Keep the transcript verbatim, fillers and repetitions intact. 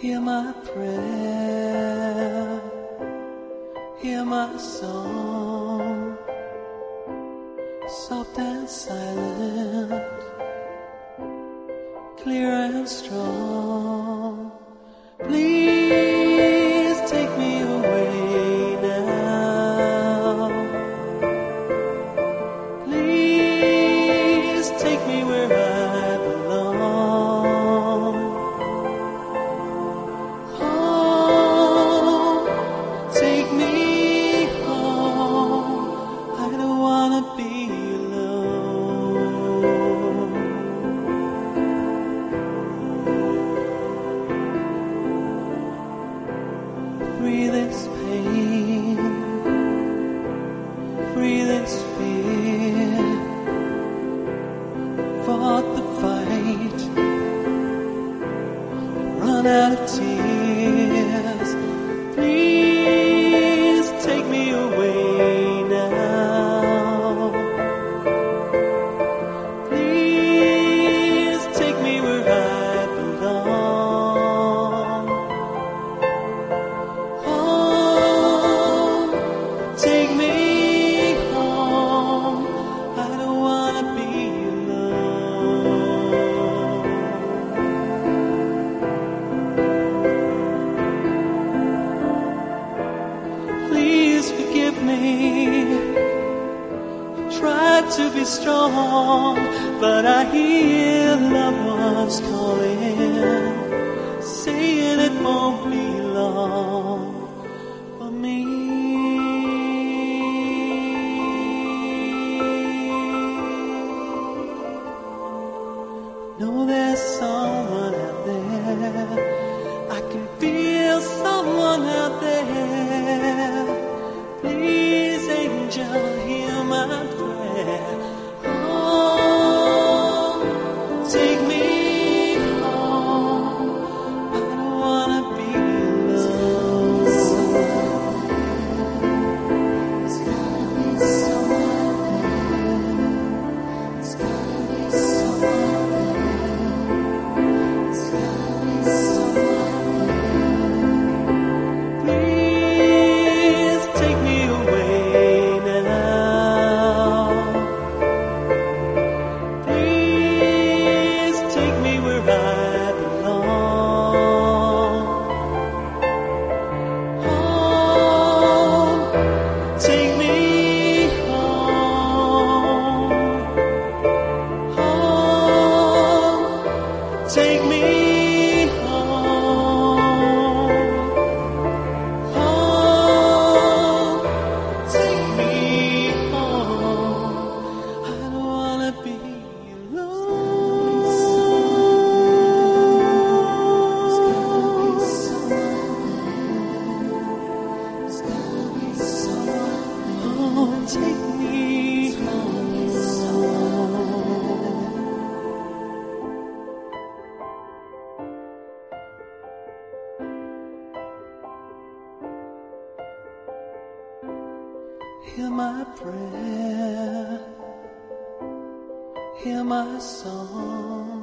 Hear my prayer, hear my song, soft and silent, clear and strong. Please take me away now. Please take me where I belong. Home, take me home. I don't wanna be alone. Free this pain, free this fear. Fought the fight, run out of tears. Please take me away now. Please take me where I belong. Home, take me home. I don't wanna be alone. Please forgive me. I tried to be strong, but I hear loved ones calling, saying it won't be long for me. Know there's someone out there. I can feel someone out there. Please, angel, hear my prayer. Oh, take me home. I don't wanna be alone. It's gotta be someone there. It's gotta be someone there. It's gotta be someone there. Please take me away now. Please take me where I belong. Home, take me home. Home, take me home. Home, take me home. I don't wanna be alone. There's gotta be someone there. There's gotta be someone there. Oh, take me home. Hear my prayer, hear my song.